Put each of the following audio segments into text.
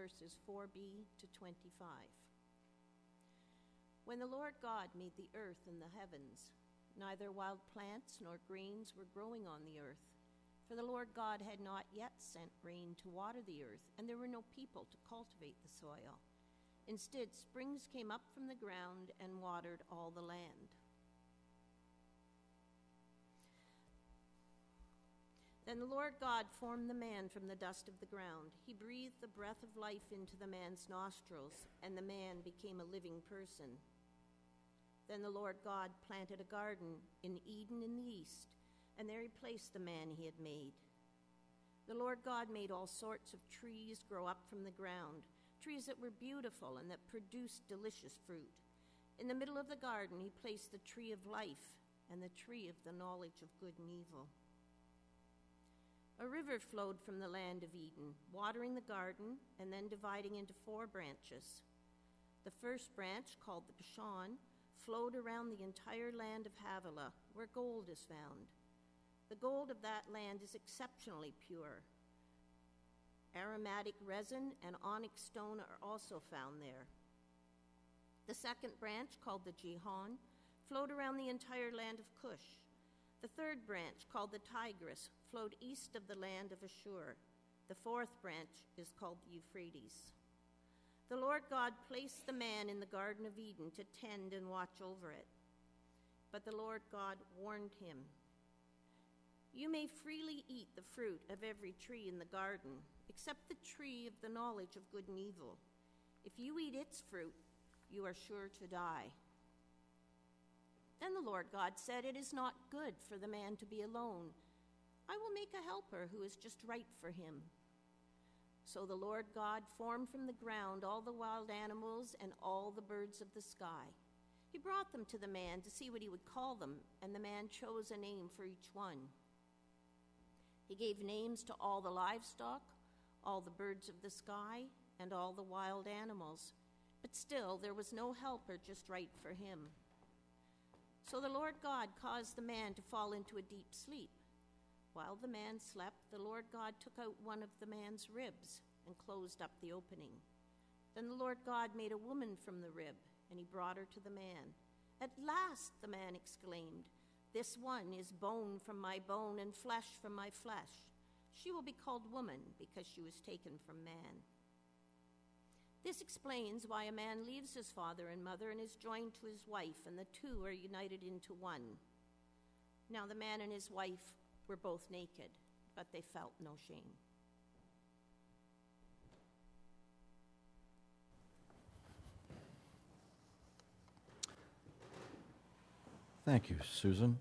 verses 4b to 25. When the Lord God made the earth and the heavens, neither wild plants nor grains were growing on the earth, for the Lord God had not yet sent rain to water the earth, and there were no people to cultivate the soil. Instead, springs came up from the ground and watered all the land. Then the Lord God formed the man from the dust of the ground. He breathed the breath of life into the man's nostrils, and the man became a living person. Then the Lord God planted a garden in Eden in the east, and there he placed the man he had made. The Lord God made all sorts of trees grow up from the ground, trees that were beautiful and that produced delicious fruit. In the middle of the garden he placed the tree of life and the tree of the knowledge of good and evil. A river flowed from the land of Eden, watering the garden and then dividing into 4 branches. The first branch, called the Pishon, flowed around the entire land of Havilah, where gold is found. The gold of that land is exceptionally pure. Aromatic resin and onyx stone are also found there. The second branch, called the Gihon, flowed around the entire land of Cush. The third branch, called the Tigris, flowed east of the land of Ashur. The fourth branch is called the Euphrates. The Lord God placed the man in the Garden of Eden to tend and watch over it. But the Lord God warned him, "You may freely eat the fruit of every tree in the garden, except the tree of the knowledge of good and evil. If you eat its fruit, you are sure to die." Then the Lord God said, "It is not good for the man to be alone. I will make a helper who is just right for him." So the Lord God formed from the ground all the wild animals and all the birds of the sky. He brought them to the man to see what he would call them, and the man chose a name for each one. He gave names to all the livestock, all the birds of the sky, and all the wild animals. But still there was no helper just right for him. So the Lord God caused the man to fall into a deep sleep. While the man slept, the Lord God took out one of the man's ribs and closed up the opening. Then the Lord God made a woman from the rib, and he brought her to the man. "At last," the man exclaimed, "this one is bone from my bone and flesh from my flesh. She will be called woman because she was taken from man." This explains why a man leaves his father and mother and is joined to his wife, and the two are united into one. Now the man and his wife were both naked, but they felt no shame. Thank you, Susan.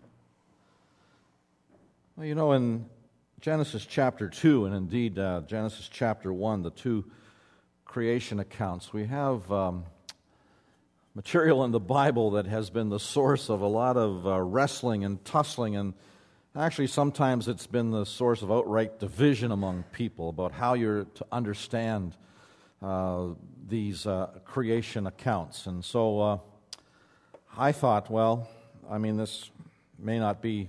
Well, you know, in Genesis chapter 2, and indeed Genesis chapter 1, the two creation accounts, we have material in the Bible that has been the source of a lot of wrestling and tussling, and actually sometimes it's been the source of outright division among people about how you're to understand these creation accounts. And so I thought, well, I mean, this may not be,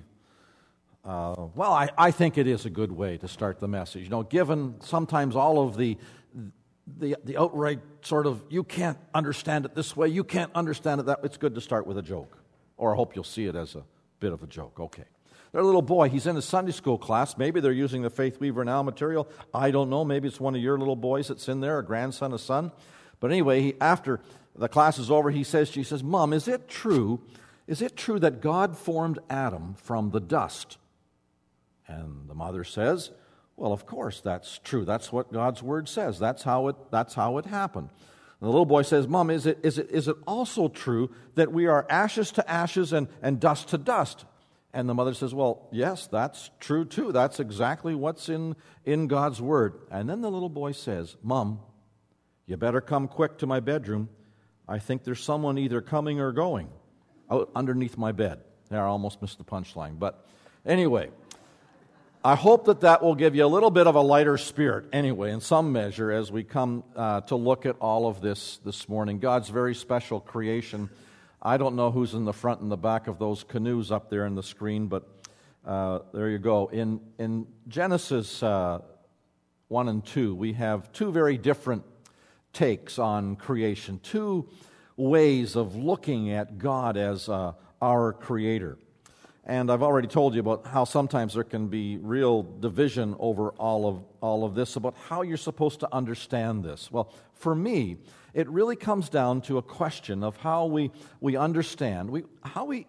I think it is a good way to start the message. You know, given sometimes all of the outright sort of, you can't understand it this way, you can't understand it that way, it's good to start with a joke. Or I hope you'll see it as a bit of a joke. Okay. There's a little boy, he's in a Sunday school class. Maybe they're using the Faith Weaver Now material. I don't know. Maybe it's one of your little boys that's in there, a grandson, a son. But anyway, after the class is over, she says, "Mom, is it true that God formed Adam from the dust?" And the mother says, "Well, of course that's true. That's what God's Word says. That's how it happened." And the little boy says, "Mom, is it also true that we are ashes to ashes and dust to dust?" And the mother says, "Well, yes, that's true too. That's exactly what's in God's Word." And then the little boy says, "Mom, you better come quick to my bedroom. I think there's someone either coming or going out underneath my bed." There, I almost missed the punchline. But anyway, I hope that will give you a little bit of a lighter spirit, anyway, in some measure, as we come to look at all of this morning. God's very special creation. I don't know who's in the front and the back of those canoes up there on the screen, but there you go. In Genesis 1 and 2, we have two very different takes on creation, two ways of looking at God as our Creator. And I've already told you about how sometimes there can be real division over all of this, about how you're supposed to understand this. Well, for me, it really comes down to a question of how we understand, how we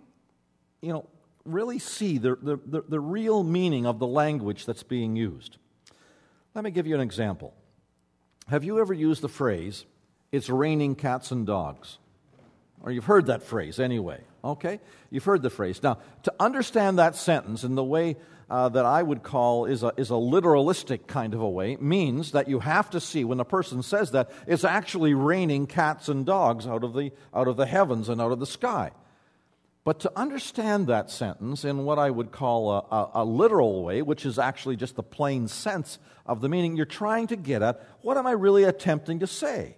really see the real meaning of the language that's being used. Let me give you an example. Have you ever used the phrase, "It's raining cats and dogs"? Or you've heard that phrase anyway, okay? You've heard the phrase. Now, to understand that sentence in the way that I would call is a literalistic kind of a way, means that you have to see when a person says that, it's actually raining cats and dogs out of the heavens and out of the sky. But to understand that sentence in what I would call a literal way, which is actually just the plain sense of the meaning, you're trying to get at, what am I really attempting to say?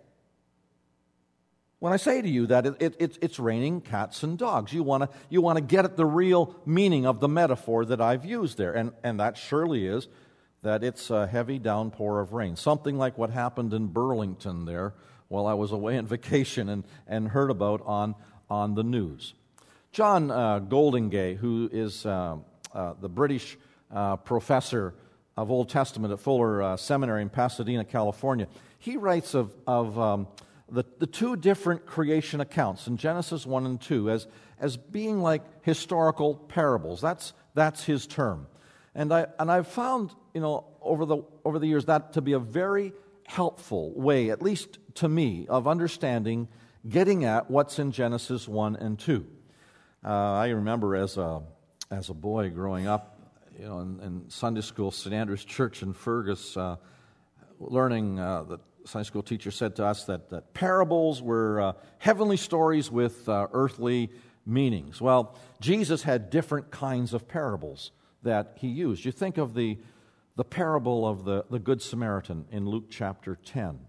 When I say to you that it's raining cats and dogs, you want to get at the real meaning of the metaphor that I've used there, and that surely is that it's a heavy downpour of rain, something like what happened in Burlington there while I was away on vacation and heard about on the news. John Goldingay, who is the British professor of Old Testament at Fuller Seminary in Pasadena, California, he writes of the two different creation accounts in Genesis 1 and 2 as being like historical parables. That's his term. And I've found, over the years that to be a very helpful way, at least to me, of understanding, getting at what's in Genesis 1 and 2. I remember as a boy growing up, in Sunday school, St. Andrew's Church in Fergus, learning that Sunday school teacher said to us that parables were heavenly stories with earthly meanings. Well, Jesus had different kinds of parables that he used. You think of the parable of the Good Samaritan in Luke chapter 10.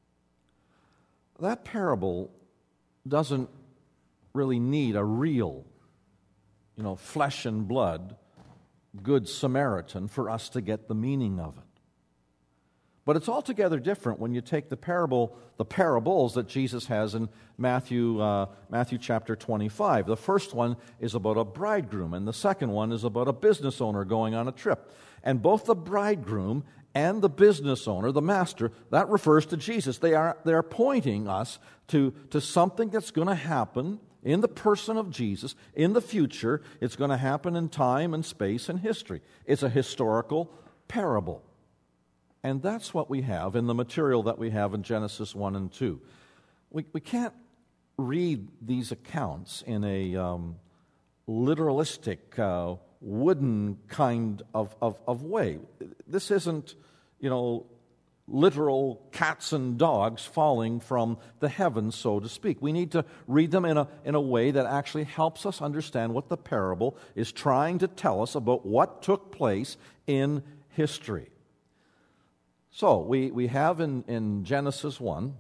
That parable doesn't really need a real, flesh and blood Good Samaritan for us to get the meaning of it. But it's altogether different when you take the parables that Jesus has in Matthew chapter 25. The first one is about a bridegroom, and the second one is about a business owner going on a trip. And both the bridegroom and the business owner, the master, that refers to Jesus. They're pointing us to something that's going to happen in the person of Jesus in the future. It's going to happen in time and space and history. It's a historical parable. And that's what we have in the material that we have in Genesis 1 and 2. We can't read these accounts in a literalistic, wooden kind of way. This isn't, literal cats and dogs falling from the heavens, so to speak. We need to read them in a way that actually helps us understand what the parable is trying to tell us about what took place in history. So we have in Genesis 1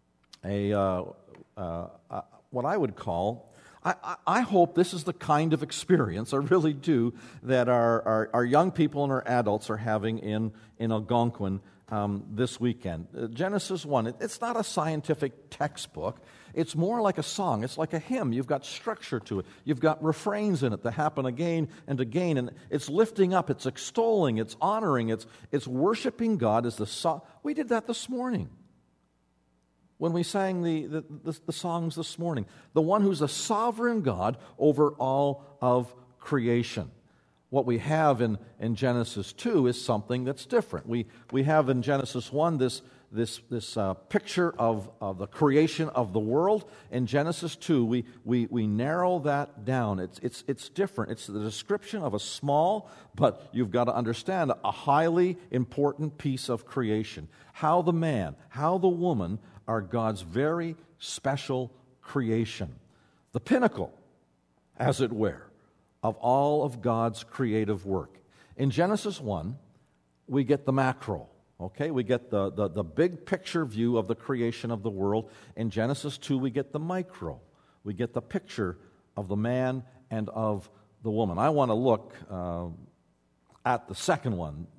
what I would call, I hope this is the kind of experience, I really do, that our young people and our adults are having in Algonquin this weekend. Genesis 1, it's not a scientific textbook. It's more like a song. It's like a hymn. You've got structure to it. You've got refrains in it that happen again and again, and it's lifting up, it's extolling, it's honoring, it's worshiping God as the song. We did that this morning when we sang the songs this morning. The one who's a sovereign God over all of creation. What we have in Genesis 2 is something that's different. We have in Genesis 1 this picture of the creation of the world. In Genesis 2, we narrow that down. It's different. It's the description of a small, but you've got to understand, a highly important piece of creation. How the man, how the woman are God's very special creation. The pinnacle, as it were, of all of God's creative work. In Genesis 1, we get the macro. Okay, we get the big picture view of the creation of the world. In Genesis 2, we get the micro. We get the picture of the man and of the woman. I want to look at the second one,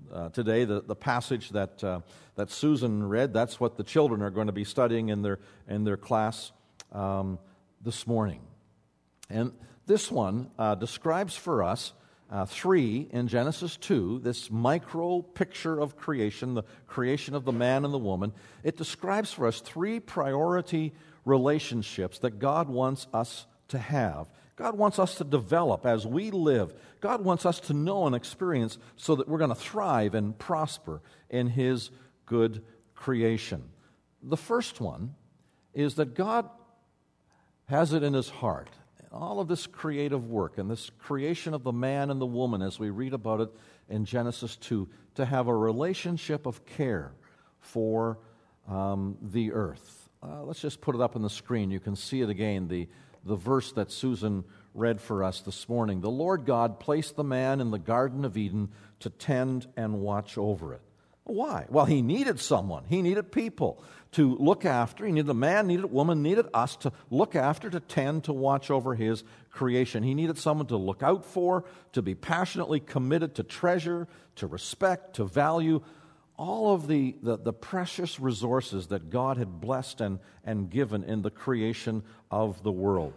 today. The passage that Susan read, that's what the children are going to be studying in their class this morning. And this one describes for us 3 in Genesis 2, this micro picture of creation, the creation of the man and the woman. It describes for us 3 priority relationships that God wants us to have. God wants us to develop as we live. God wants us to know and experience so that we're going to thrive and prosper in His good creation. The first one is that God has it in His heart. All of this creative work and this creation of the man and the woman, as we read about it in Genesis 2, to have a relationship of care for the earth. Let's just put it up on the screen. You can see it again, the verse that Susan read for us this morning. The Lord God placed the man in the Garden of Eden to tend and watch over it. Why? Well, He needed someone. He needed people to look after. He needed a man, needed a woman, needed us to look after, to tend, to watch over His creation. He needed someone to look out for, to be passionately committed, to treasure, to respect, to value all of the precious resources that God had blessed and given in the creation of the world.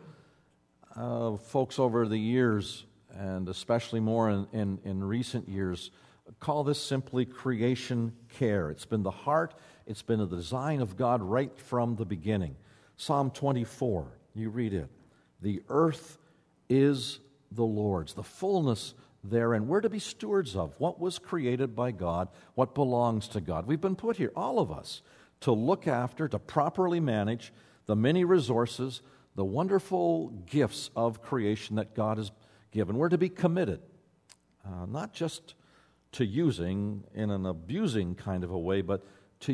Folks over the years, and especially more in recent years, call this simply creation care. It's been the heart, it's been the design of God right from the beginning. Psalm 24, you read it. The earth is the Lord's, the fullness therein. We're to be stewards of what was created by God, what belongs to God. We've been put here, all of us, to look after, to properly manage the many resources, the wonderful gifts of creation that God has given. We're to be committed, not just to using in an abusing kind of a way, but to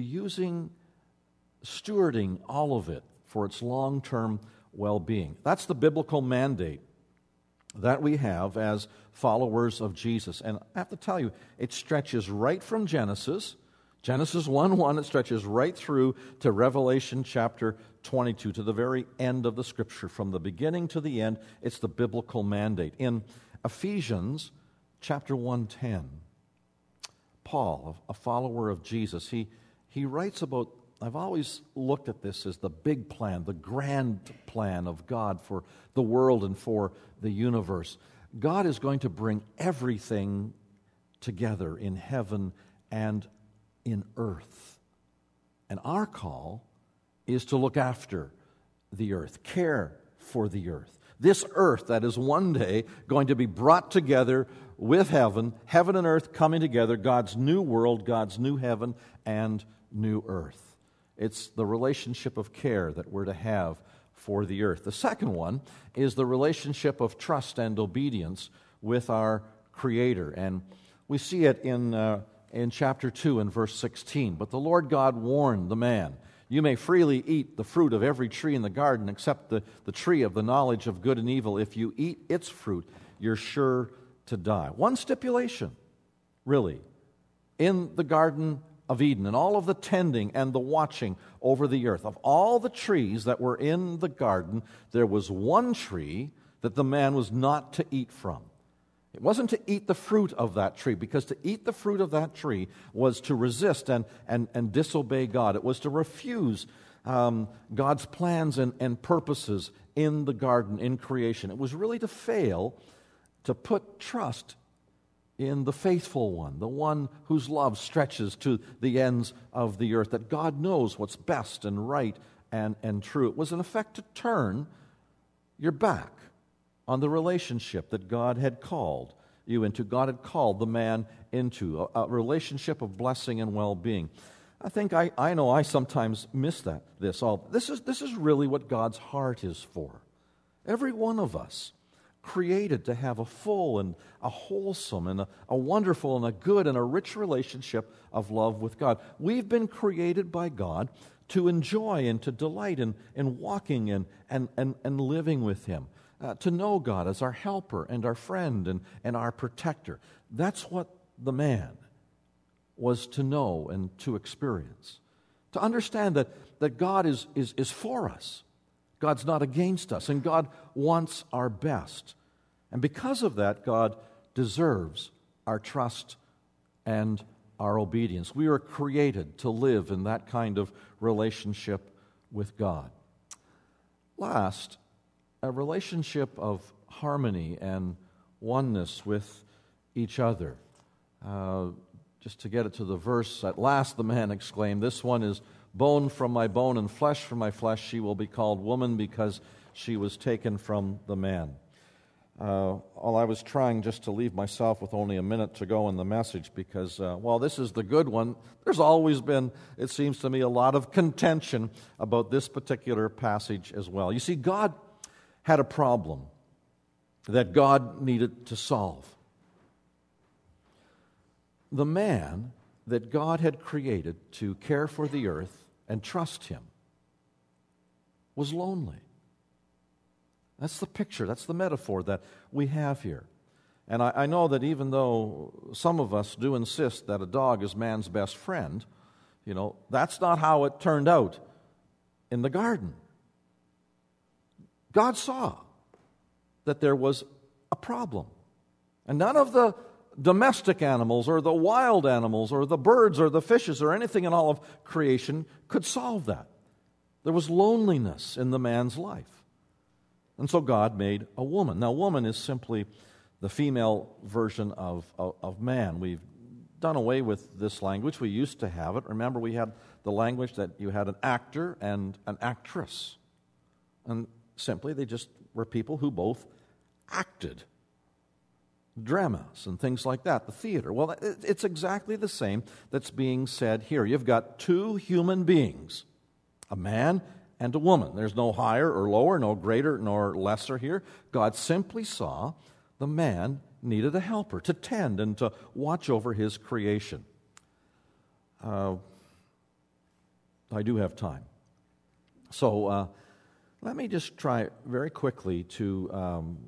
stewarding all of it for its long-term well-being. That's the biblical mandate that we have as followers of Jesus. And I have to tell you, it stretches right from Genesis 1:1, it stretches right through to Revelation chapter 22, to the very end of the Scripture. From the beginning to the end, it's the biblical mandate. In Ephesians chapter 1:10, Paul, a follower of Jesus, he writes about, I've always looked at this as the big plan, the grand plan of God for the world and for the universe. God is going to bring everything together in heaven and in earth. And our call is to look after the earth, care for the earth. This earth that is one day going to be brought together with heaven and earth coming together, God's new world, God's new heaven and new earth. It's the relationship of care that we're to have for the earth. The second one is the relationship of trust and obedience with our Creator. And we see it in chapter 2 and verse 16. But the Lord God warned the man, "You may freely eat the fruit of every tree in the garden except the tree of the knowledge of good and evil. If you eat its fruit, you're sure to die." One stipulation, really, in the Garden of Eden and all of the tending and the watching over the earth. Of all the trees that were in the garden, there was one tree that the man was not to eat from. It wasn't to eat the fruit of that tree, because to eat the fruit of that tree was to resist and disobey God. It was to refuse God's plans and purposes in the garden, in creation. It was really to fail to put trust in the faithful one, the one whose love stretches to the ends of the earth, that God knows what's best and right and true. It was, in effect, to turn your back on the relationship that God had called you into. God had called the man into a relationship of blessing and well-being. I think I know I sometimes miss this. This is really what God's heart is for. Every one of us created to have a full and a wholesome and a wonderful and a good and a rich relationship of love with God. We've been created by God to enjoy and to delight in walking and living with Him, to know God as our helper and our friend and our protector. That's what the man was to know and to experience. To understand that God is for us. God's not against us, and God wants our best. And because of that, God deserves our trust and our obedience. We are created to live in that kind of relationship with God. Last, a relationship of harmony and oneness with each other. Just to get it to the verse, at last the man exclaimed, "This one is bone from my bone and flesh from my flesh. She will be called woman because she was taken from the man." I was trying just to leave myself with only a minute to go in the message because, while this is the good one, there's always been, it seems to me, a lot of contention about this particular passage as well. You see, God had a problem that God needed to solve. The man that God had created to care for the earth and trust Him was lonely. That's the picture, that's the metaphor that we have here. And I know that even though some of us do insist that a dog is man's best friend, that's not how it turned out in the garden. God saw that there was a problem. And none of the domestic animals or the wild animals or the birds or the fishes or anything in all of creation could solve that. There was loneliness in the man's life. And so God made a woman. Now, woman is simply the female version of man. We've done away with this language. We used to have it. Remember, we had the language that you had an actor and an actress. And simply, they just were people who both acted. Dramas and things like that, the theater. Well, it's exactly the same that's being said here. You've got two human beings, a man and a woman. There's no higher or lower, no greater nor lesser here. God simply saw the man needed a helper to tend and to watch over his creation. I do have time. So let me just try very quickly to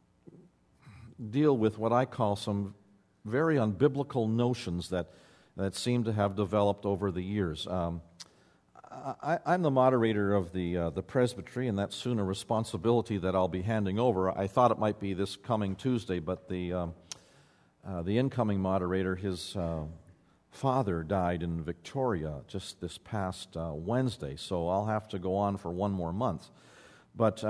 deal with what I call some very unbiblical notions that seem to have developed over the years. I'm the moderator of the presbytery, and that's soon a responsibility that I'll be handing over. I thought it might be this coming Tuesday, but the incoming moderator, his father died in Victoria just this past Wednesday, so I'll have to go on for one more month. But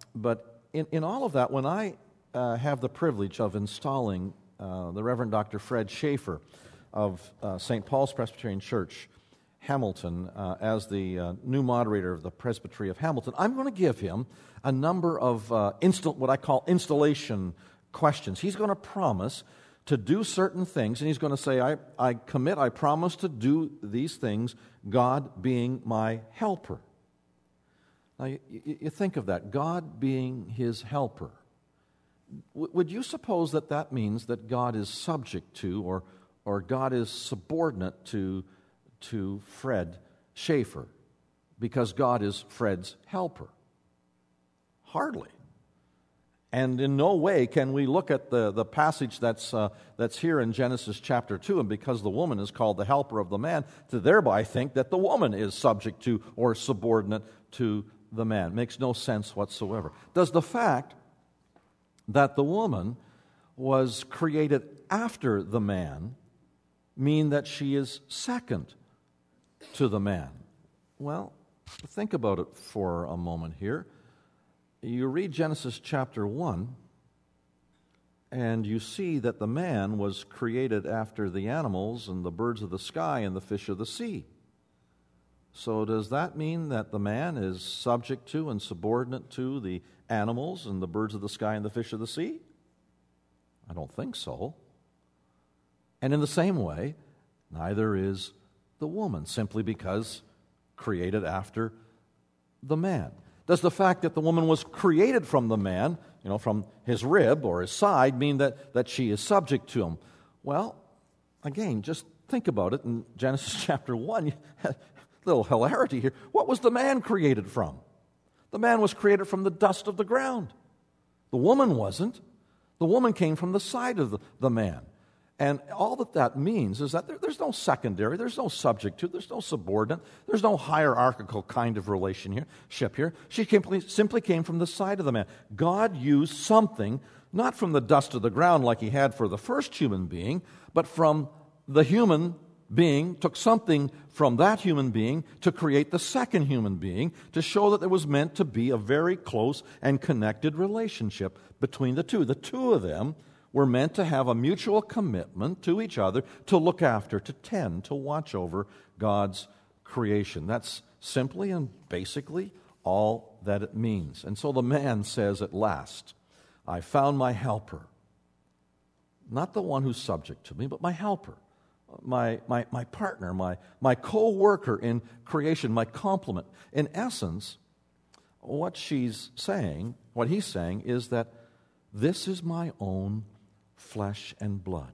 in all of that, when I have the privilege of installing the Reverend Dr. Fred Schaefer of St. Paul's Presbyterian Church, Hamilton, as the new moderator of the Presbytery of Hamilton, I'm going to give him a number of what I call installation questions. He's going to promise to do certain things, and he's going to say, I commit, I promise to do these things, God being my helper. Now, you think of that, God being his helper. Would you suppose that means that God is subject to or God is subordinate to Fred Schaefer because God is Fred's helper? Hardly. And in no way can we look at the passage that's here in Genesis chapter 2, and because the woman is called the helper of the man, to thereby think that the woman is subject to or subordinate to the man. Makes no sense whatsoever. Does the fact that the woman was created after the man mean that she is second to the man? Well, think about it for a moment here. You read Genesis chapter 1, and you see that the man was created after the animals and the birds of the sky and the fish of the sea. So does that mean that the man is subject to and subordinate to the animals and the birds of the sky and the fish of the sea? I don't think so. And in the same way, neither is the woman, simply because created after the man. Does the fact that the woman was created from the man, from his rib or his side, mean that she is subject to him? Well, again, just think about it in Genesis chapter 1. Little hilarity here. What was the man created from? The man was created from the dust of the ground. The woman wasn't. The woman came from the side of the man. And all that means is that there's no secondary, there's no subject to, there's no subordinate, there's no hierarchical kind of relationship here. She simply came from the side of the man. God used something, not from the dust of the ground like he had for the first human being, but from the human being took something from that human being to create the second human being, to show that there was meant to be a very close and connected relationship between the two. The two of them were meant to have a mutual commitment to each other, to look after, to tend, to watch over God's creation. That's simply and basically all that it means. And so the man says at last, I found my helper. Not the one who's subject to me, but my helper, my partner, my co-worker in creation, my complement. In essence, what he's saying is that this is my own flesh and blood,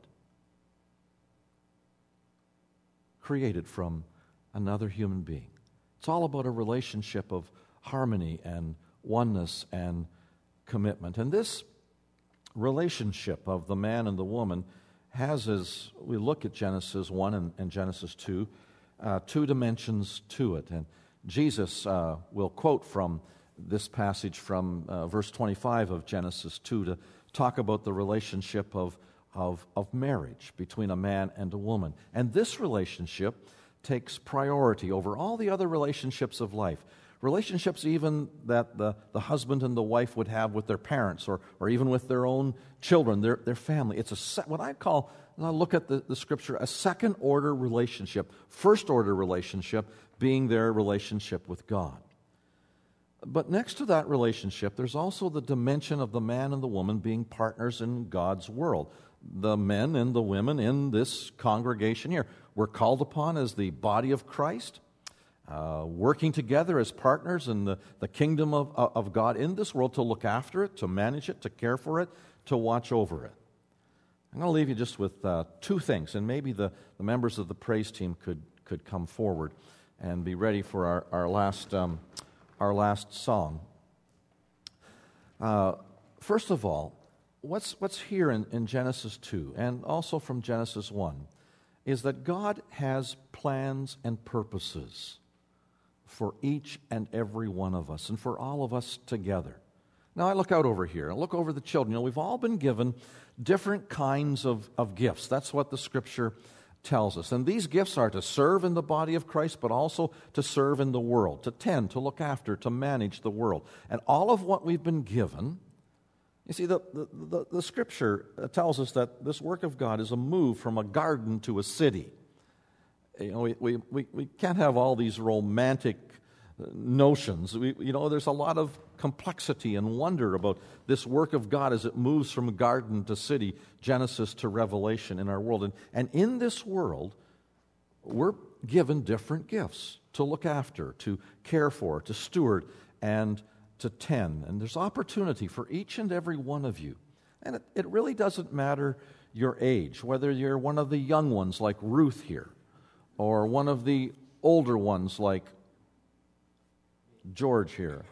created from another human being. It's all about a relationship of harmony and oneness and commitment. And this relationship of the man and the woman has, as we look at Genesis 1 and Genesis 2, two dimensions to it. And Jesus will quote from this passage from verse 25 of Genesis 2 to talk about the relationship of marriage between a man and a woman. And this relationship takes priority over all the other relationships of life. Relationships even that the husband and the wife would have with their parents or even with their own children, their family. It's what I call, and I look at the Scripture, a second-order relationship. First-order relationship being their relationship with God. But next to that relationship, there's also the dimension of the man and the woman being partners in God's world. The men and the women in this congregation here, we're called upon as the body of Christ, working together as partners in the kingdom of God in this world to look after it, to manage it, to care for it, to watch over it. I'm going to leave you just with two things, and maybe the members of the praise team could come forward and be ready for our last song. First of all, what's here in Genesis 2 and also from Genesis 1 is that God has plans and purposes for each and every one of us and for all of us together. Now I look out over here, I look over the children. We've all been given different kinds of gifts. That's what the Scripture tells us. And these gifts are to serve in the body of Christ, but also to serve in the world, to tend, to look after, to manage the world. And all of what we've been given, you see, the Scripture tells us that this work of God is a move from a garden to a city. We can't have all these romantic notions. There's a lot of complexity and wonder about this work of God as it moves from garden to city, Genesis to Revelation in our world. And in this world, we're given different gifts to look after, to care for, to steward, and to tend. And there's opportunity for each and every one of you. And it really doesn't matter your age, whether you're one of the young ones like Ruth here, or one of the older ones like George here.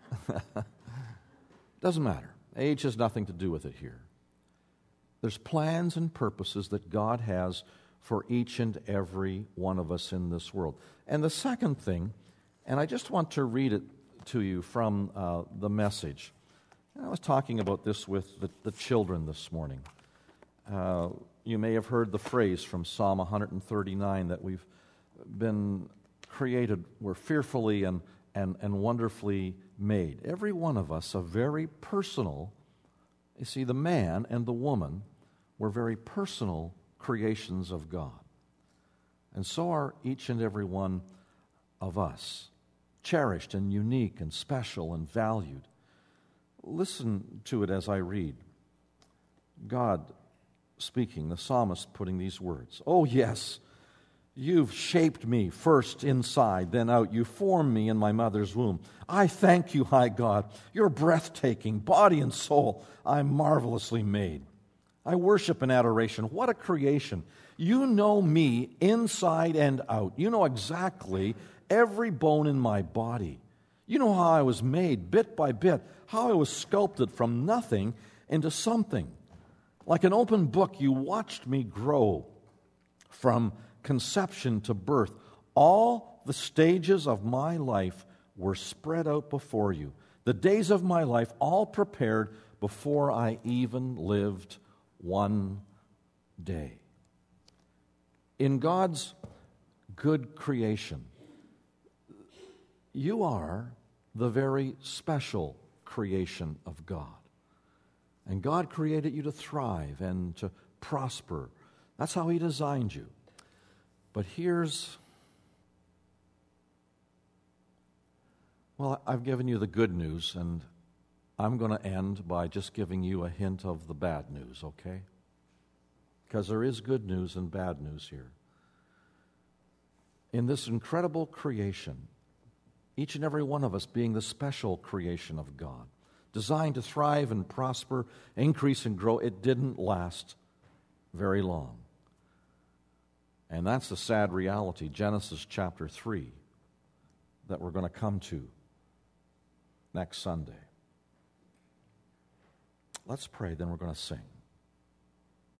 Doesn't matter. Age has nothing to do with it here. There's plans and purposes that God has for each and every one of us in this world. And the second thing, and I just want to read it to you from the Message. I was talking about this with the children this morning. You may have heard the phrase from Psalm 139 that we've been created, we're fearfully and wonderfully made. Every one of us, a very personal, you see, the man and the woman were very personal creations of God. And so are each and every one of us, cherished and unique and special and valued. Listen to it as I read. God speaking, the psalmist putting these words. Oh, yes, you've shaped me first inside, then out. You formed me in my mother's womb. I thank you, high God. You're breathtaking, body and soul. I'm marvelously made. I worship in adoration. What a creation. You know me inside and out. You know exactly every bone in my body. You know how I was made bit by bit, how I was sculpted from nothing into something. Like an open book, you watched me grow from conception to birth. All the stages of my life were spread out before you. The days of my life all prepared before I even lived one day. In God's good creation, you are the very special creation of God. And God created you to thrive and to prosper. That's how He designed you. But I've given you the good news, and I'm going to end by just giving you a hint of the bad news, okay? Because there is good news and bad news here. In this incredible creation, each and every one of us being the special creation of God, designed to thrive and prosper, increase and grow, it didn't last very long. And that's the sad reality, Genesis chapter 3, that we're going to come to next Sunday. Let's pray, then we're going to sing.